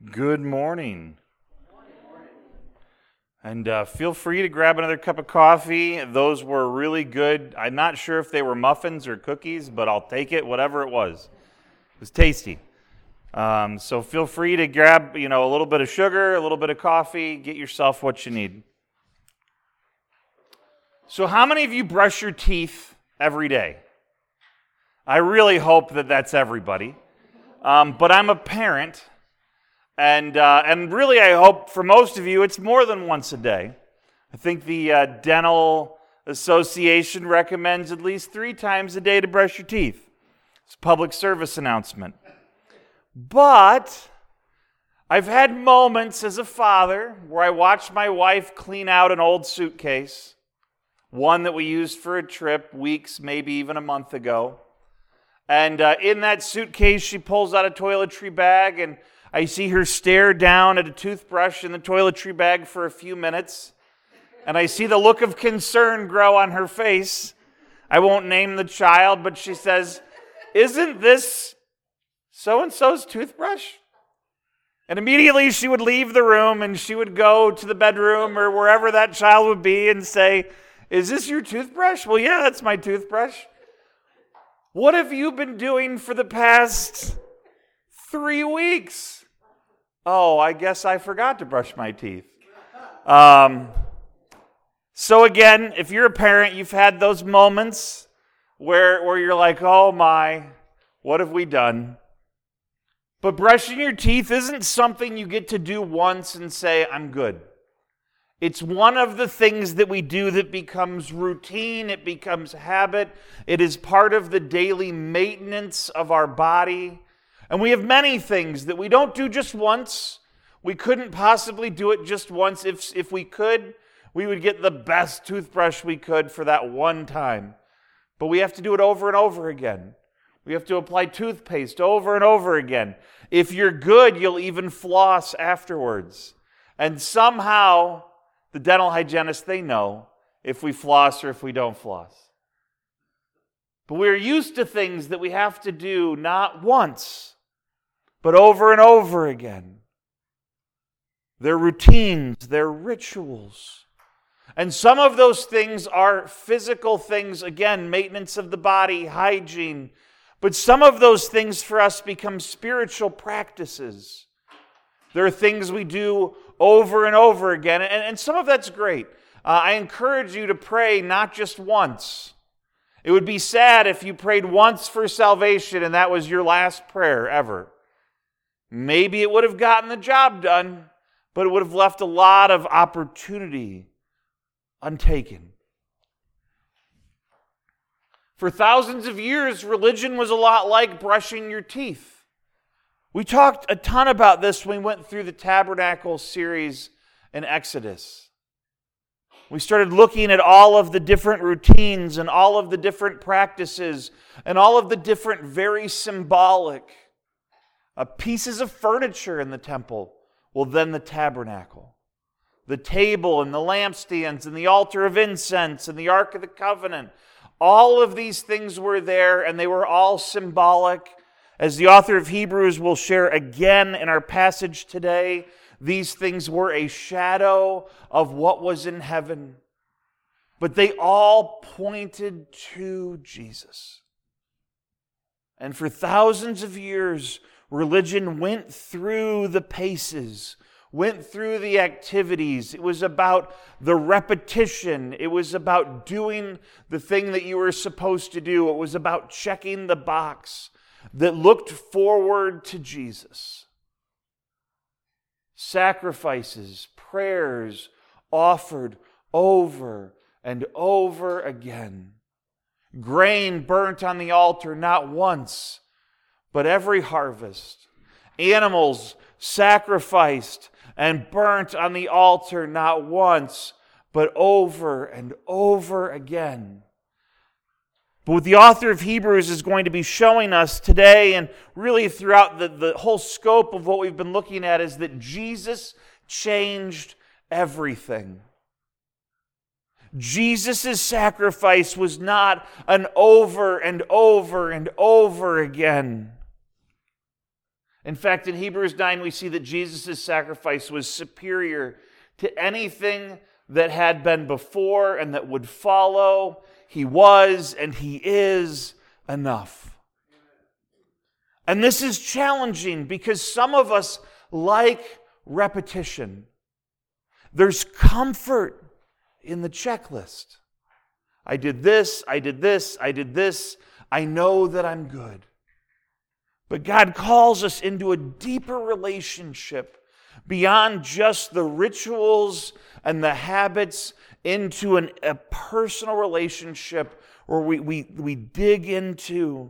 Good morning. And feel free to grab another cup of coffee. Those were really good. I'm not sure if they were muffins or cookies, but I'll take it, whatever it was. It was tasty. So feel free to grab, a little bit of sugar, a little bit of coffee, get yourself what you need. So how many of you brush your teeth every day? I really hope that that's everybody. But I'm a parent. And really, I hope for most of you, it's more than once a day. I think the Dental Association recommends at least 3 times a day to brush your teeth. It's a public service announcement. But I've had moments as a father where I watched my wife clean out an old suitcase, one that we used for a trip weeks, maybe even a month ago. And in that suitcase, she pulls out a toiletry bag, and I see her stare down at a toothbrush in the toiletry bag for a few minutes, and I see the look of concern grow on her face. I won't name the child, but she says, "Isn't this so-and-so's toothbrush?" And immediately she would leave the room, and she would go to the bedroom or wherever that child would be and say, "Is this your toothbrush?" "Well, yeah, that's my toothbrush." "What have you been doing for the past 3 weeks?" "Oh, I guess I forgot to brush my teeth." So again, if you're a parent, you've had those moments where you're like, "Oh my, what have we done?" But brushing your teeth isn't something you get to do once and say, "I'm good." It's one of the things that we do that becomes routine, it becomes habit, it is part of the daily maintenance of our body. And we have many things that we don't do just once. We couldn't possibly do it just once. If we could, we would get the best toothbrush we could for that one time. But we have to do it over and over again. We have to apply toothpaste over and over again. If you're good, you'll even floss afterwards. And somehow, the dental hygienists, they know if we floss or if we don't floss. But we're used to things that we have to do not once, but over and over again. They're routines, they're rituals. And some of those things are physical things, again, maintenance of the body, hygiene. But some of those things for us become spiritual practices. There are things we do over and over again, and some of that's great. I encourage you to pray not just once. It would be sad if you prayed once for salvation and that was your last prayer ever. Maybe it would have gotten the job done, but it would have left a lot of opportunity untaken. For thousands of years, religion was a lot like brushing your teeth. We talked a ton about this when we went through the Tabernacle series in Exodus. We started looking at all of the different routines and all of the different practices and all of the different very symbolic pieces of furniture in the temple. Well, then the tabernacle. The table and the lampstands and the altar of incense and the Ark of the Covenant. All of these things were there, and they were all symbolic. As the author of Hebrews will share again in our passage today, these things were a shadow of what was in heaven. But they all pointed to Jesus. And for thousands of years, religion went through the paces, went through the activities. It was about the repetition. It was about doing the thing that you were supposed to do. It was about checking the box that looked forward to Jesus. Sacrifices, prayers offered over and over again. Grain burnt on the altar not once, but every harvest. Animals sacrificed and burnt on the altar not once, but over and over again. But what the author of Hebrews is going to be showing us today, and really throughout the whole scope of what we've been looking at, is that Jesus changed everything. Jesus' sacrifice was not an over and over and over again. In fact, in Hebrews 9, we see that Jesus' sacrifice was superior to anything that had been before and that would follow. He was and he is enough. And this is challenging because some of us like repetition. There's comfort in the checklist. I did this, I did this, I did this. I know that I'm good. But God calls us into a deeper relationship beyond just the rituals and the habits, into a personal relationship where we dig into,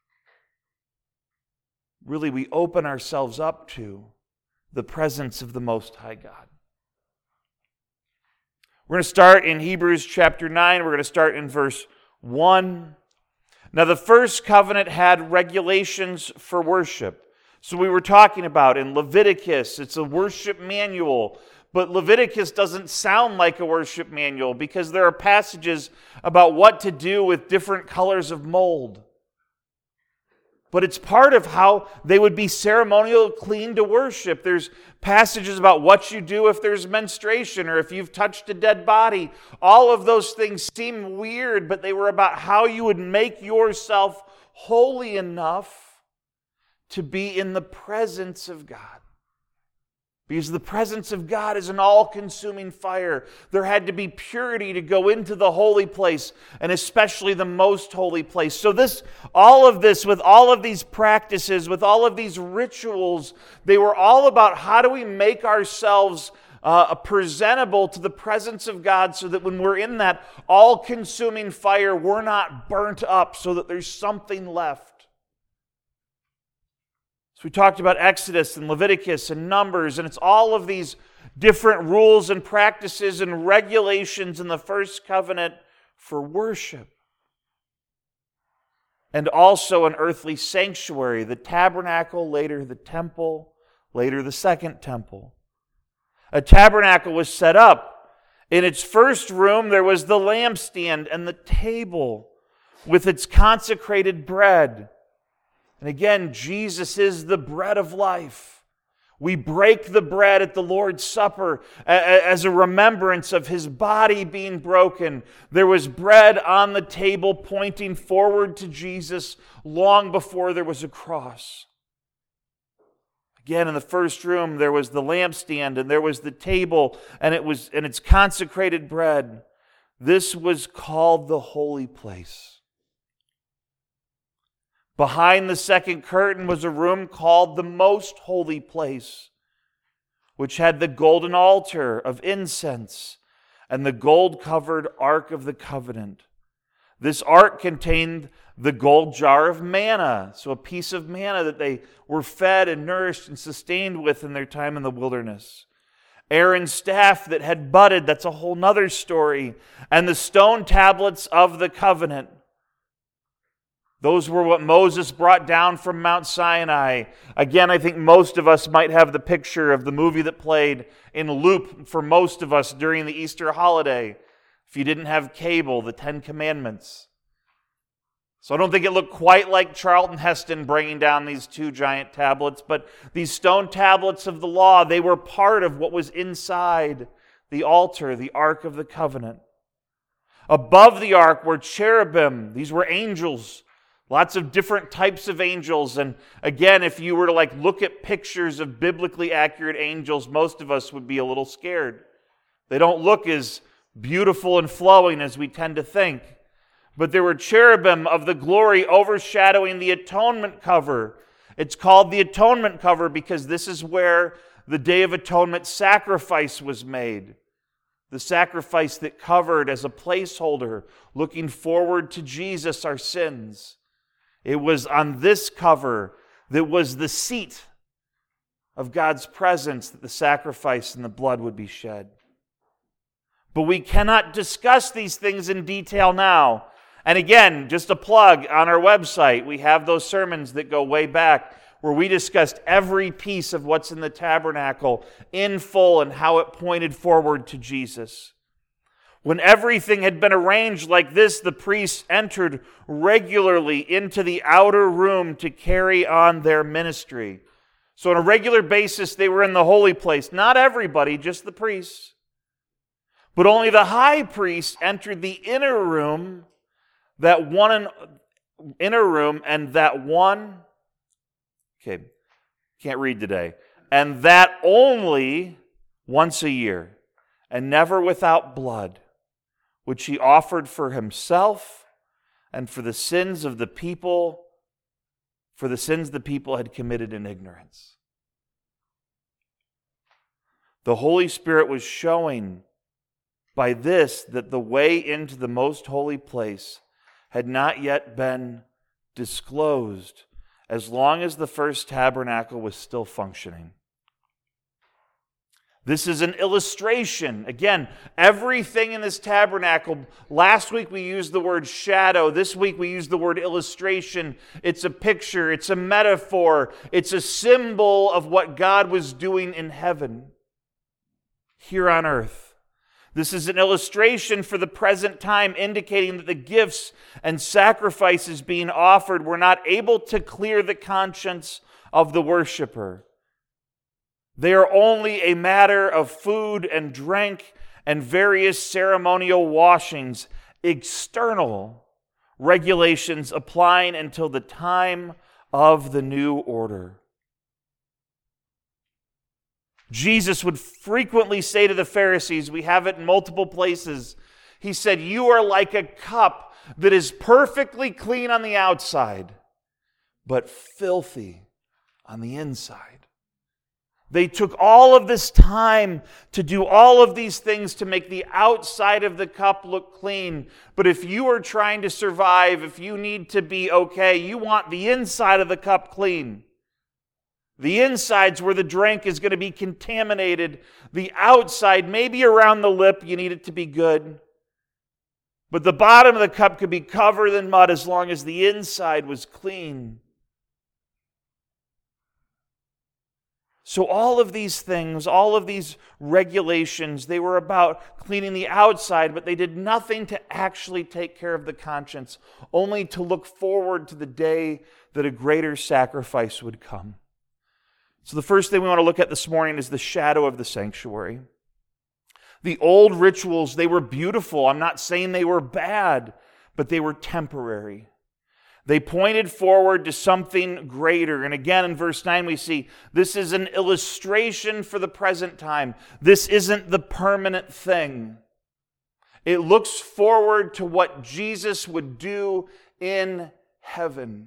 really we open ourselves up to the presence of the Most High God. We're going to start in Hebrews chapter 9. We're going to start in verse 1. Now, the first covenant had regulations for worship. So we were talking about in Leviticus, it's a worship manual. But Leviticus doesn't sound like a worship manual because there are passages about what to do with different colors of mold. But it's part of how they would be ceremonial clean to worship. There's passages about what you do if there's menstruation or if you've touched a dead body. All of those things seem weird, but they were about how you would make yourself holy enough to be in the presence of God. Because the presence of God is an all-consuming fire. There had to be purity to go into the holy place, and especially the most holy place. So all of this, with all of these practices, with all of these rituals, they were all about how do we make ourselves presentable to the presence of God so that when we're in that all-consuming fire, we're not burnt up, so that there's something left. We talked about Exodus and Leviticus and Numbers, and it's all of these different rules and practices and regulations in the first covenant for worship. And also an earthly sanctuary, the tabernacle, later the temple, later the second temple. A tabernacle was set up. In its first room, there was the lampstand and the table with its consecrated bread. And again, Jesus is the bread of life. We break the bread at the Lord's Supper as a remembrance of His body being broken. There was bread on the table pointing forward to Jesus long before there was a cross. Again, in the first room, there was the lampstand and there was the table and its consecrated bread. This was called the holy place. Behind the second curtain was a room called the most holy place, which had the golden altar of incense and the gold-covered Ark of the Covenant. This ark contained the gold jar of manna, so a piece of manna that they were fed and nourished and sustained with in their time in the wilderness. Aaron's staff that had budded, that's a whole nother story, and the stone tablets of the covenant. Those were what Moses brought down from Mount Sinai. Again, I think most of us might have the picture of the movie that played in loop for most of us during the Easter holiday. If you didn't have cable, the Ten Commandments. So I don't think it looked quite like Charlton Heston bringing down these two giant tablets, but these stone tablets of the law, they were part of what was inside the altar, the Ark of the Covenant. Above the ark were cherubim. These were angels. Lots of different types of angels. And again, if you were to look at pictures of biblically accurate angels, most of us would be a little scared. They don't look as beautiful and flowing as we tend to think. But there were cherubim of the glory overshadowing the atonement cover. It's called the atonement cover because this is where the Day of Atonement sacrifice was made. The sacrifice that covered as a placeholder, looking forward to Jesus, our sins. It was on this cover that was the seat of God's presence that the sacrifice and the blood would be shed. But we cannot discuss these things in detail now. And again, just a plug, on our website, we have those sermons that go way back where we discussed every piece of what's in the tabernacle in full and how it pointed forward to Jesus. When everything had been arranged like this, the priests entered regularly into the outer room to carry on their ministry. So on a regular basis, they were in the holy place. Not everybody, just the priests. But only the high priest entered the inner room, and that one, okay, can't read today, and that only once a year, and never without blood, which he offered for himself and for the sins of the people, for the sins the people had committed in ignorance. The Holy Spirit was showing by this that the way into the most holy place had not yet been disclosed as long as the first tabernacle was still functioning. This is an illustration. Again, everything in this tabernacle, last week we used the word shadow. This week we used the word illustration. It's a picture. It's a metaphor. It's a symbol of what God was doing in heaven, here on earth. This is an illustration for the present time, indicating that the gifts and sacrifices being offered were not able to clear the conscience of the worshiper. They are only a matter of food and drink and various ceremonial washings, external regulations applying until the time of the new order. Jesus would frequently say to the Pharisees, we have it in multiple places, he said, "You are like a cup that is perfectly clean on the outside, but filthy on the inside." They took all of this time to do all of these things to make the outside of the cup look clean. But if you are trying to survive, if you need to be okay, you want the inside of the cup clean. The inside's where the drink is going to be contaminated. The outside, maybe around the lip, you need it to be good. But the bottom of the cup could be covered in mud as long as the inside was clean. So all of these things, all of these regulations, they were about cleaning the outside, but they did nothing to actually take care of the conscience, only to look forward to the day that a greater sacrifice would come. So the first thing we want to look at this morning is the shadow of the sanctuary. The old rituals, they were beautiful. I'm not saying they were bad, but they were temporary. They pointed forward to something greater. And again, in verse 9, we see this is an illustration for the present time. This isn't the permanent thing. It looks forward to what Jesus would do in heaven.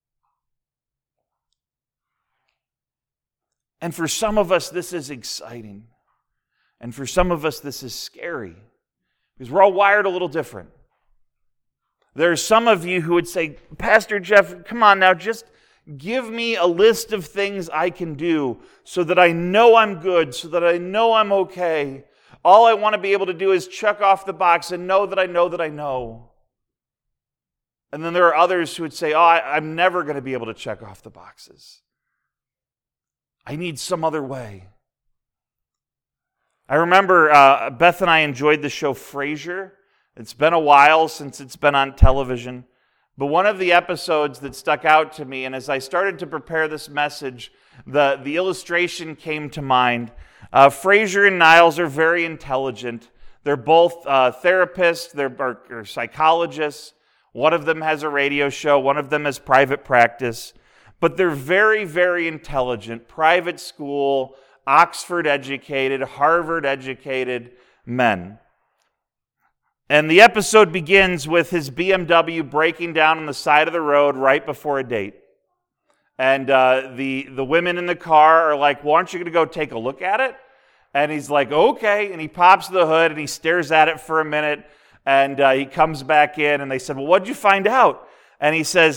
And for some of us, this is exciting. And for some of us, this is scary. Because we're all wired a little different. There are some of you who would say, Pastor Jeff, come on now, just give me a list of things I can do so that I know I'm good, so that I know I'm okay. All I want to be able to do is check off the box and know that I know that I know. And then there are others who would say, I'm never going to be able to check off the boxes. I need some other way. I remember Beth and I enjoyed the show Frasier. It's been a while since it's been on television. But one of the episodes that stuck out to me, and as I started to prepare this message, the illustration came to mind. Frasier and Niles are very intelligent. They're both therapists, they're psychologists. One of them has a radio show, one of them has private practice. But they're very, very intelligent, private school, Oxford educated, Harvard educated men. And the episode begins with his BMW breaking down on the side of the road right before a date. And the women in the car are like, well, aren't you going to go take a look at it? And he's like, okay. And he pops the hood and he stares at it for a minute. And he comes back in and they said, well, what'd you find out? And he says,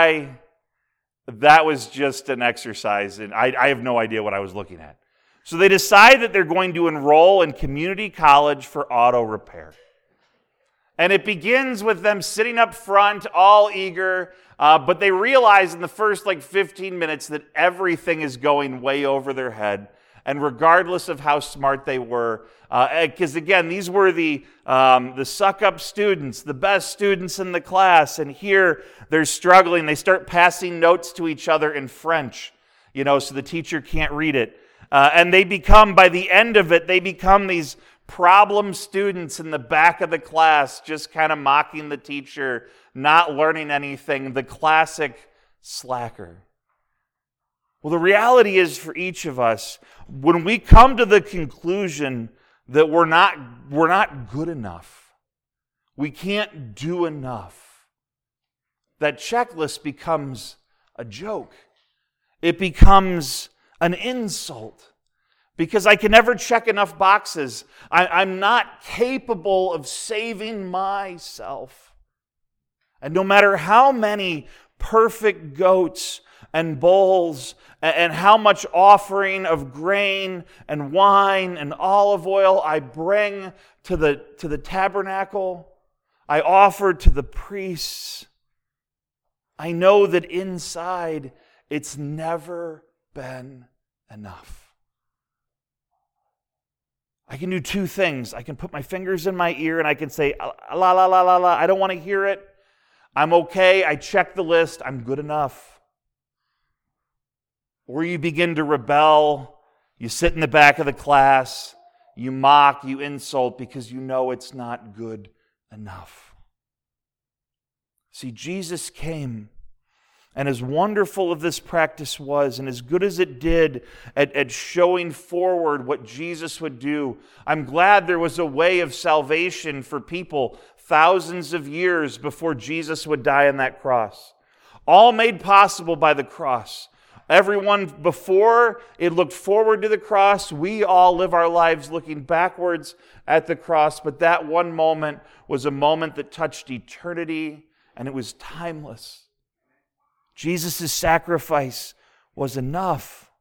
that was just an exercise, and I have no idea what I was looking at. So they decide that they're going to enroll in community college for auto repair. And it begins with them sitting up front, all eager, but they realize in the first 15 minutes that everything is going way over their head. And regardless of how smart they were, because again, these were the suck-up students, the best students in the class, and here they're struggling. They start passing notes to each other in French. so the teacher can't read it. And they become, by the end of it, they become these problem students in the back of the class, just kind of mocking the teacher, not learning anything, the classic slacker. Well, the reality is for each of us, when we come to the conclusion that we're not good enough, we can't do enough, that checklist becomes a joke. It becomes an insult because I can never check enough boxes. I'm not capable of saving myself. And no matter how many perfect goats and bulls and how much offering of grain and wine and olive oil I bring to the tabernacle, I offer to the priests, I know that inside it's never been enough. I can do two things. I can put my fingers in my ear and I can say, la, la, la, la, la, I don't want to hear it. I'm okay. I checked the list. I'm good enough. Or you begin to rebel. You sit in the back of the class. You mock, you insult because you know it's not good enough. See, Jesus came, and as wonderful as this practice was, and as good as it did at showing forward what Jesus would do, I'm glad there was a way of salvation for people thousands of years before Jesus would die on that cross. All made possible by the cross. Everyone before it looked forward to the cross. We all live our lives looking backwards at the cross, but that one moment was a moment that touched eternity, and it was timeless. Jesus' sacrifice was enough.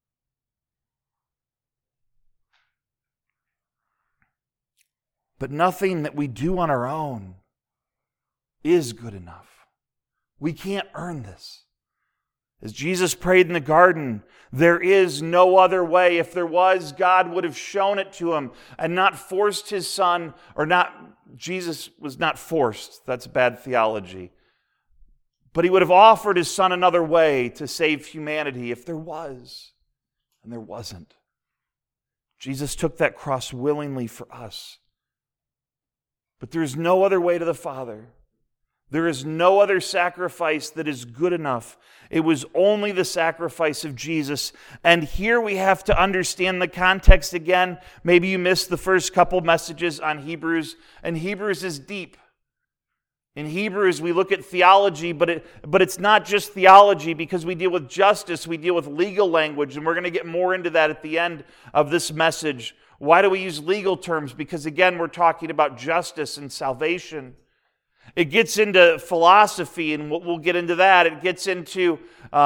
But nothing that we do on our own is good enough. We can't earn this. As Jesus prayed in the garden, there is no other way. If there was, God would have shown it to him and not forced his son, Jesus was not forced. That's bad theology. But he would have offered his son another way to save humanity if there was, and there wasn't. Jesus took that cross willingly for us. But there is no other way to the Father. There is no other sacrifice that is good enough. It was only the sacrifice of Jesus. And here we have to understand the context again. Maybe you missed the first couple messages on Hebrews, and Hebrews is deep. In Hebrews, we look at theology, but it's not just theology because we deal with justice, we deal with legal language, and we're going to get more into that at the end of this message. Why do we use legal terms? Because again, we're talking about justice and salvation. It gets into philosophy, and we'll get into that. It gets into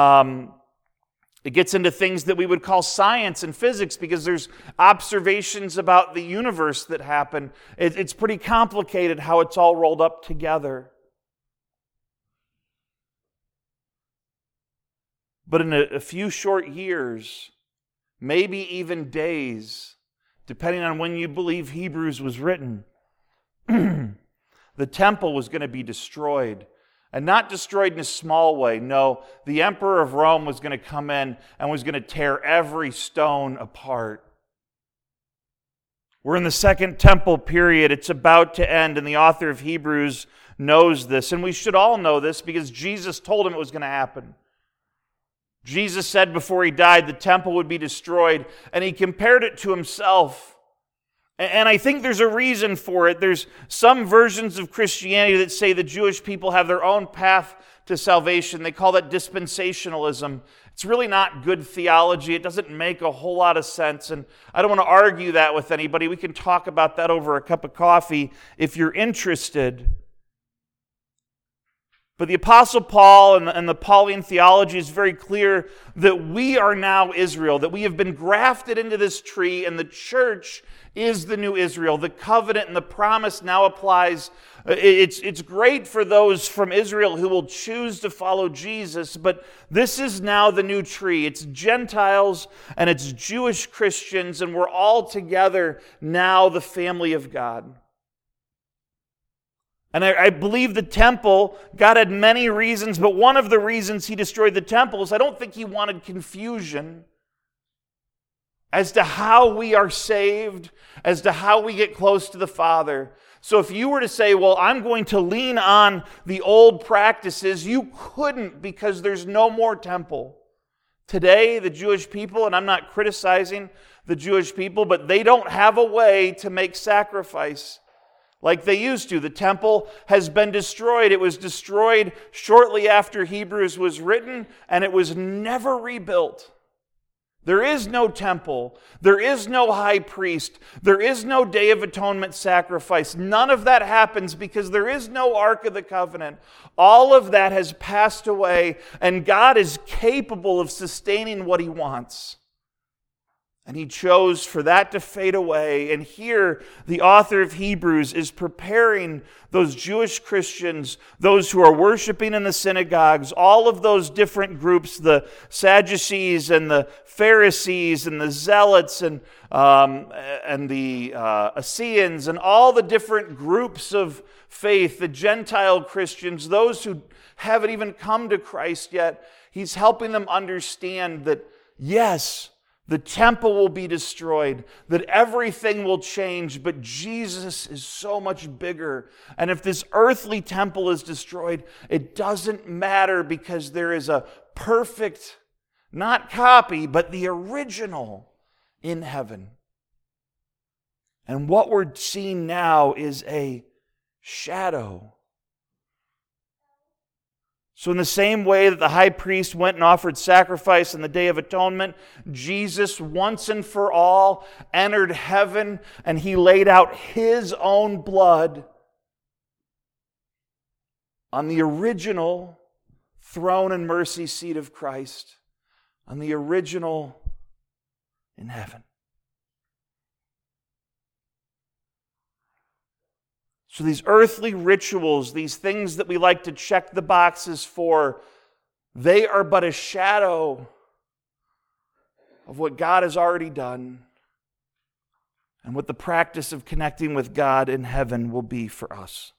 things that we would call science and physics because there's observations about the universe that happen. It's pretty complicated how it's all rolled up together. But in a few short years, maybe even days, depending on when you believe Hebrews was written, the temple was going to be destroyed. And not destroyed in a small way. No, the emperor of Rome was going to come in and was going to tear every stone apart. We're in the Second Temple period. It's about to end, and the author of Hebrews knows this. And we should all know this because Jesus told him it was going to happen. Jesus said before he died the temple would be destroyed, and he compared it to himself. And I think there's a reason for it. There's some versions of Christianity that say the Jewish people have their own path to salvation. They call that dispensationalism. It's really not good theology. It doesn't make a whole lot of sense. And I don't want to argue that with anybody. We can talk about that over a cup of coffee if you're interested. But the Apostle Paul and the Pauline theology is very clear that we are now Israel, that we have been grafted into this tree, and the church is the new Israel. The covenant and the promise now applies. It's great for those from Israel who will choose to follow Jesus, but this is now the new tree. It's Gentiles and it's Jewish Christians, and we're all together now the family of God. And I believe the temple, God had many reasons, but one of the reasons he destroyed the temple is I don't think he wanted confusion as to how we are saved, as to how we get close to the Father. So if you were to say, well, I'm going to lean on the old practices, you couldn't because there's no more temple. Today, the Jewish people, and I'm not criticizing the Jewish people, but they don't have a way to make sacrifice like they used to. The temple has been destroyed. It was destroyed shortly after Hebrews was written, and it was never rebuilt. There is no temple. There is no high priest. There is no Day of Atonement sacrifice. None of that happens because there is no Ark of the Covenant. All of that has passed away, and God is capable of sustaining what he wants. And he chose for that to fade away. And here, the author of Hebrews is preparing those Jewish Christians, those who are worshiping in the synagogues, all of those different groups, the Sadducees and the Pharisees and the Zealots and the Essenes and all the different groups of faith, the Gentile Christians, those who haven't even come to Christ yet. He's helping them understand that, yes, the temple will be destroyed, that everything will change, but Jesus is so much bigger. And if this earthly temple is destroyed, it doesn't matter because there is a perfect, not copy, but the original in heaven. And what we're seeing now is a shadow. So in the same way that the high priest went and offered sacrifice on the Day of Atonement, Jesus once and for all entered heaven and he laid out his own blood on the original throne and mercy seat of Christ, on the original in heaven. So these earthly rituals, these things that we like to check the boxes for, they are but a shadow of what God has already done and what the practice of connecting with God in heaven will be for us.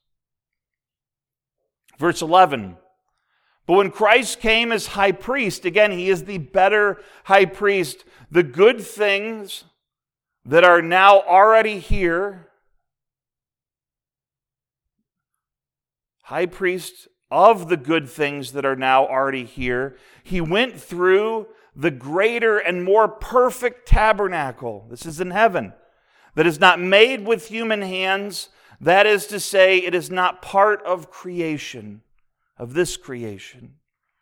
Verse 11, but when Christ came as high priest, again, he is the better high priest, the good things that are now already here, high priest of the good things that are now already here, he went through the greater and more perfect tabernacle. This is in heaven. That is not made with human hands. That is to say, it is not part of creation, of this creation.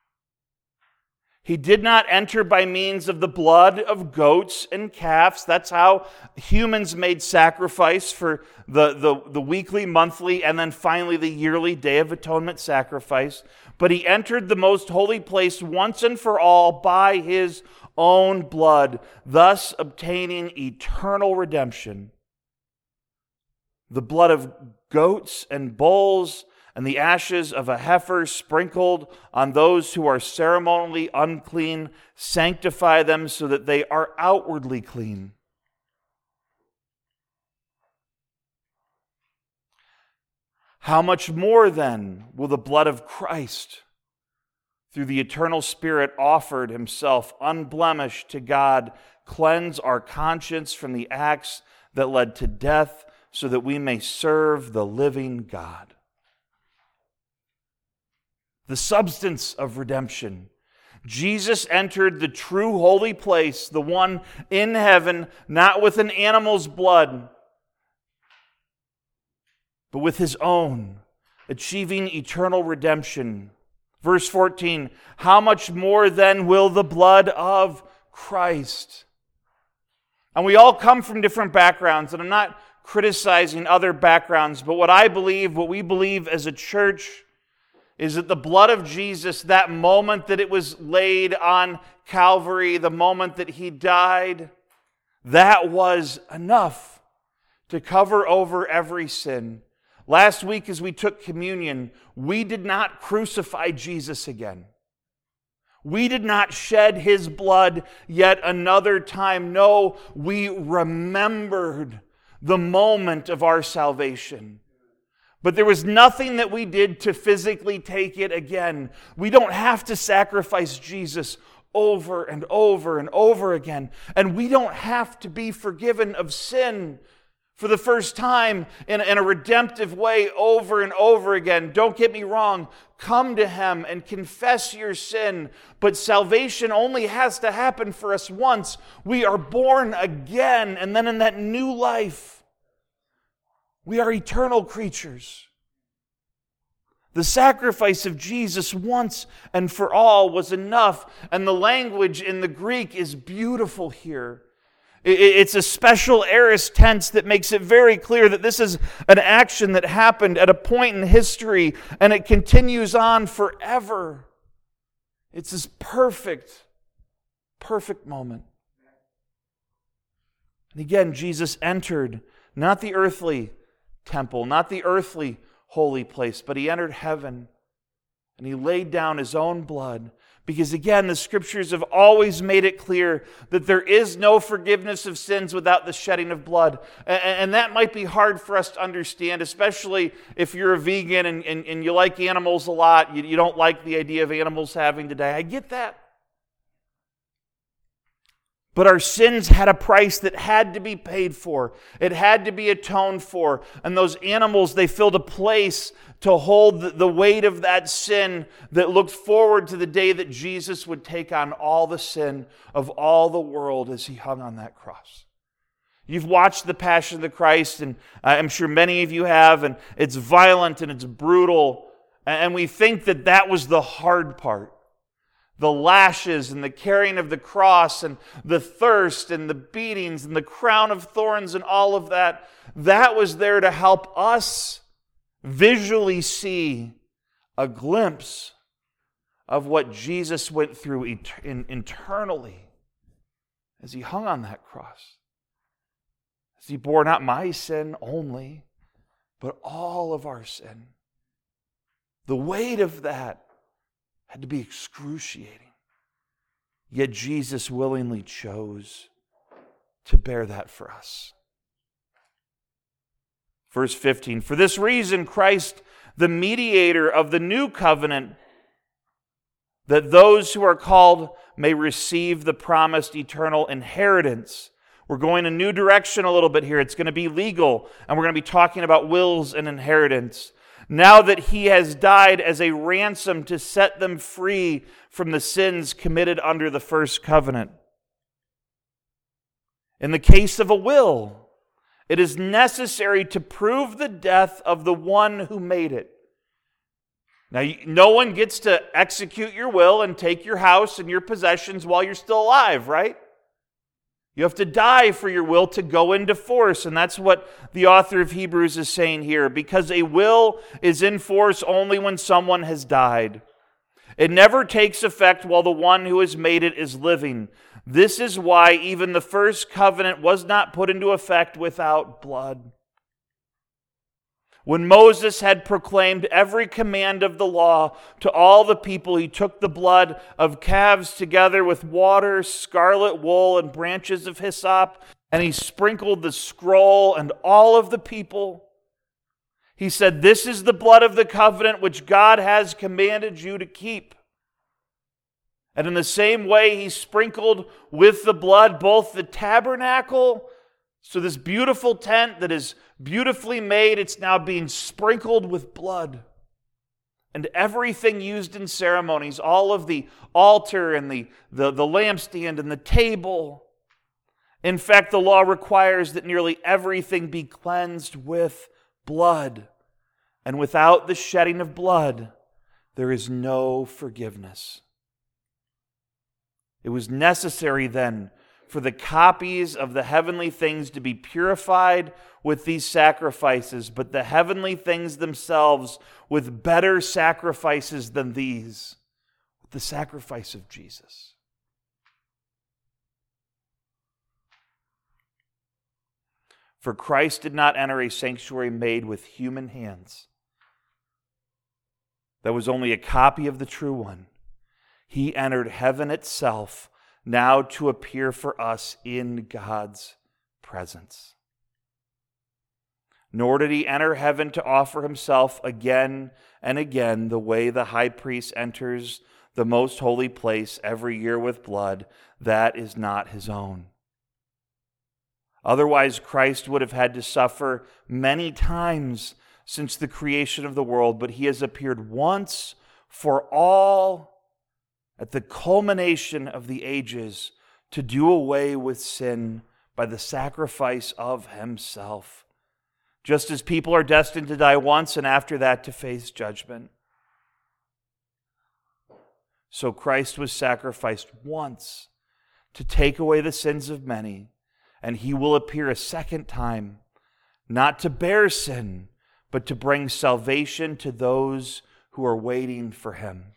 He did not enter by means of the blood of goats and calves. That's how humans made sacrifice for the weekly, monthly, and then finally the yearly Day of Atonement sacrifice. But he entered the most holy place once and for all by his own blood, thus obtaining eternal redemption. The blood of goats and bulls and the ashes of a heifer sprinkled on those who are ceremonially unclean sanctify them so that they are outwardly clean. How much more then will the blood of Christ, through the eternal Spirit offered himself unblemished to God, cleanse our conscience from the acts that led to death so that we may serve the living God? The substance of redemption. Jesus entered the true holy place, the one in heaven, not with an animal's blood, but with his own, achieving eternal redemption. Verse 14, how much more then will the blood of Christ? And we all come from different backgrounds, and I'm not criticizing other backgrounds, but what we believe as a church is that the blood of Jesus, that moment that it was laid on Calvary, the moment that he died, that was enough to cover over every sin. Last week as we took communion, we did not crucify Jesus again. We did not shed his blood yet another time. No, we remembered the moment of our salvation. But there was nothing that we did to physically take it again. We don't have to sacrifice Jesus over and over and over again. And we don't have to be forgiven of sin for the first time in a redemptive way over and over again. Don't get me wrong. Come to Him and confess your sin. But salvation only has to happen for us once. We are born again. And then in that new life, we are eternal creatures. The sacrifice of Jesus once and for all was enough. And the language in the Greek is beautiful here. It's a special aorist tense that makes it very clear that this is an action that happened at a point in history and it continues on forever. It's this perfect moment. And again, Jesus entered not the earthly temple, not the earthly holy place, but He entered heaven and He laid down His own blood. Because again, the Scriptures have always made it clear that there is no forgiveness of sins without the shedding of blood. And that might be hard for us to understand, especially if you're a vegan and you like animals a lot. You don't like the idea of animals having to die. I get that. But our sins had a price that had to be paid for. It had to be atoned for. And those animals, they filled a place to hold the weight of that sin that looked forward to the day that Jesus would take on all the sin of all the world as He hung on that cross. You've watched The Passion of the Christ, and I'm sure many of you have, and it's violent and it's brutal. And we think that that was the hard part. The lashes and the carrying of the cross and the thirst and the beatings and the crown of thorns and all of that, that was there to help us visually see a glimpse of what Jesus went through internally as He hung on that cross. As He bore not my sin only, but all of our sin. The weight of that had to be excruciating. Yet Jesus willingly chose to bear that for us. Verse 15, for this reason Christ, the mediator of the new covenant, that those who are called may receive the promised eternal inheritance. We're going a new direction a little bit here. It's going to be legal, and we're going to be talking about wills and inheritance. Now that He has died as a ransom to set them free from the sins committed under the first covenant. In the case of a will, it is necessary to prove the death of the one who made it. Now, no one gets to execute your will and take your house and your possessions while you're still alive, right? You have to die for your will to go into force, and that's what the author of Hebrews is saying here, because a will is in force only when someone has died. It never takes effect while the one who has made it is living. This is why even the first covenant was not put into effect without blood. When Moses had proclaimed every command of the law to all the people, he took the blood of calves together with water, scarlet wool, and branches of hyssop, and he sprinkled the scroll and all of the people. He said, "This is the blood of the covenant which God has commanded you to keep." And in the same way, he sprinkled with the blood both the tabernacle. So this beautiful tent that is beautifully made, it's now being sprinkled with blood. And everything used in ceremonies, all of the altar and the lampstand and the table. In fact, the law requires that nearly everything be cleansed with blood. And without the shedding of blood, there is no forgiveness. It was necessary then for the copies of the heavenly things to be purified with these sacrifices, but the heavenly things themselves with better sacrifices than these, with the sacrifice of Jesus. For Christ did not enter a sanctuary made with human hands. That was only a copy of the true one. He entered heaven itself, now to appear for us in God's presence. nor did he enter heaven to offer himself again and again the way the high priest enters the most holy place every year with blood that is not his own. Otherwise, Christ would have had to suffer many times since the creation of the world, but he has appeared once for all at the culmination of the ages to do away with sin by the sacrifice of himself, just as people are destined to die once and after that to face judgment. So Christ was sacrificed once to take away the sins of many, and he will appear a second time, not to bear sin, but to bring salvation to those who are waiting for him.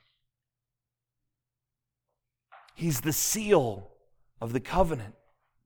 He's the seal of the covenant.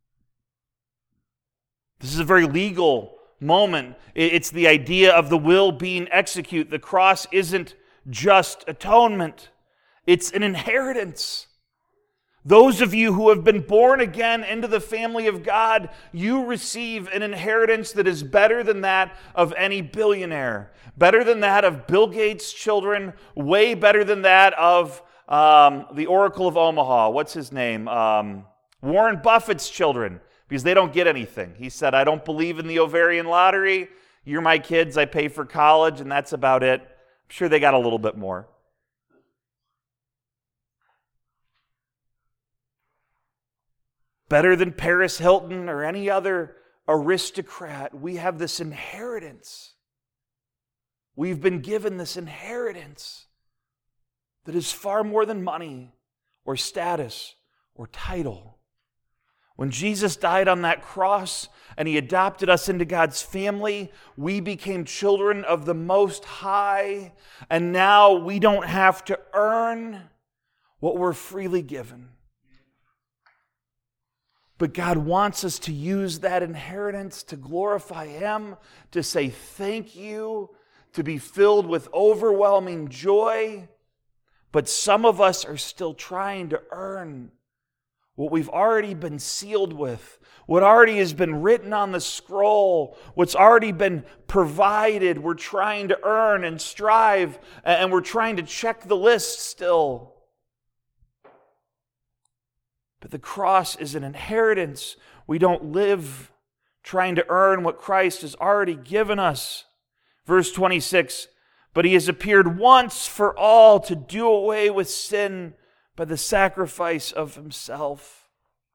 This is a very legal moment. It's the idea of the will being executed. The cross isn't just atonement. It's an inheritance. Those of you who have been born again into the family of God, you receive an inheritance that is better than that of any billionaire, better than that of Bill Gates' children, way better than that of the Oracle of Omaha. What's his name? Warren Buffett's children, because they don't get anything. He said, I don't believe in the ovarian lottery. You're my kids. I pay for college, and that's about it. I'm sure they got a little bit more. Better than Paris Hilton or any other aristocrat, we have this inheritance. We've been given this inheritance that is far more than money or status or title. When Jesus died on that cross and he adopted us into God's family, we became children of the Most High, and now we don't have to earn what we're freely given. But God wants us to use that inheritance to glorify him, to say thank you, to be filled with overwhelming joy. But some of us are still trying to earn what we've already been sealed with, what already has been written on the scroll, what's already been provided. We're trying to earn and strive, and we're trying to check the list still. But the cross is an inheritance. We don't live trying to earn what Christ has already given us. Verse 26, but he has appeared once for all to do away with sin by the sacrifice of himself.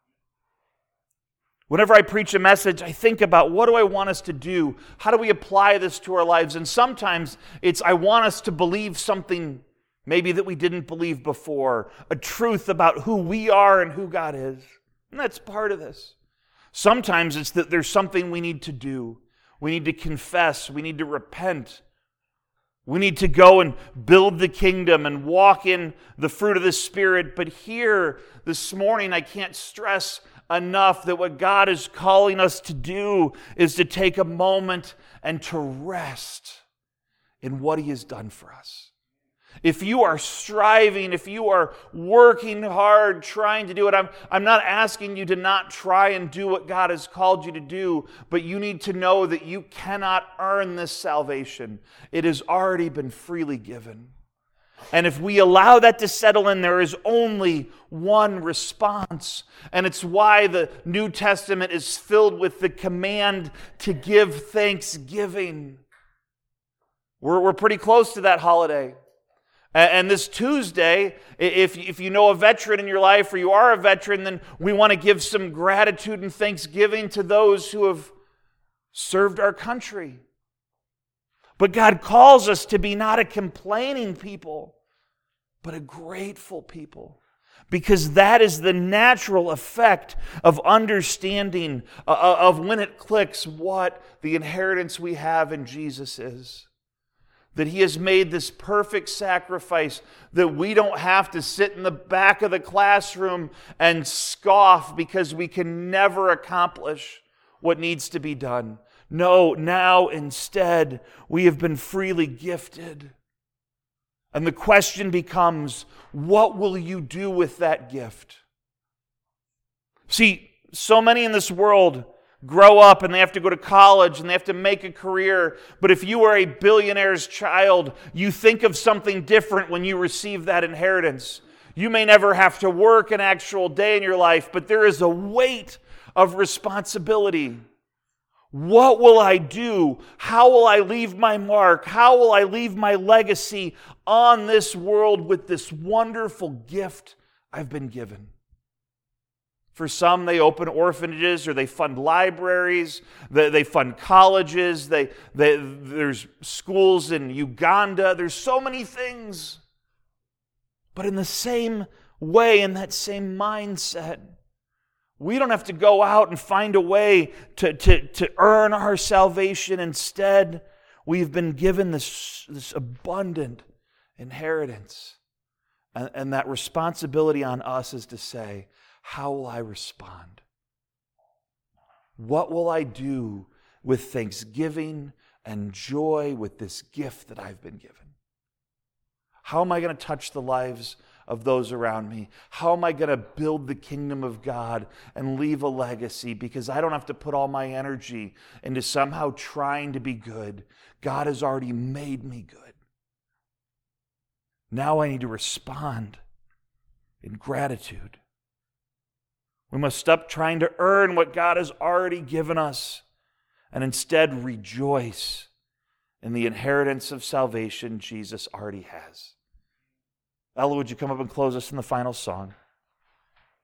Whenever I preach a message, I think about what do I want us to do? How do we apply this to our lives? And sometimes it's I want us to believe something maybe that we didn't believe before, a truth about who we are and who God is. And that's part of this. Sometimes it's that there's something we need to do. We need to confess. We need to repent. We need to go and build the kingdom and walk in the fruit of the Spirit. But here, this morning, I can't stress enough that what God is calling us to do is to take a moment and to rest in what he has done for us. If you are striving, if you are working hard, trying to do it, I'm not asking you to not try and do what God has called you to do, but you need to know that you cannot earn this salvation. It has already been freely given. And if we allow that to settle in, there is only one response. And it's why the New Testament is filled with the command to give thanksgiving. We're pretty close to that holiday. And this Tuesday, if you know a veteran in your life or you are a veteran, then we want to give some gratitude and thanksgiving to those who have served our country. But God calls us to be not a complaining people, but a grateful people. Because that is the natural effect of understanding, of when it clicks, what the inheritance we have in Jesus is. That he has made this perfect sacrifice that we don't have to sit in the back of the classroom and scoff because we can never accomplish what needs to be done. No, now instead, we have been freely gifted. And the question becomes, what will you do with that gift? See, so many in this world grow up and they have to go to college and they have to make a career. But if you are a billionaire's child, you think of something different when you receive that inheritance. You may never have to work an actual day in your life, but there is a weight of responsibility. What will I do? How will I leave my mark? How will I leave my legacy on this world with this wonderful gift I've been given? For some, they open orphanages or they fund libraries, they fund colleges, there's schools in Uganda, there's so many things. But in the same way, in that same mindset, we don't have to go out and find a way to earn our salvation. Instead, we've been given this abundant inheritance. And that responsibility on us is to say, how will I respond? What will I do with thanksgiving and joy with this gift that I've been given? How am I going to touch the lives of those around me? How am I going to build the kingdom of God and leave a legacy? Because I don't have to put all my energy into somehow trying to be good. God has already made me good. Now I need to respond in gratitude. We must stop trying to earn what God has already given us and instead rejoice in the inheritance of salvation Jesus already has. Ella, would you come up and close us in the final song?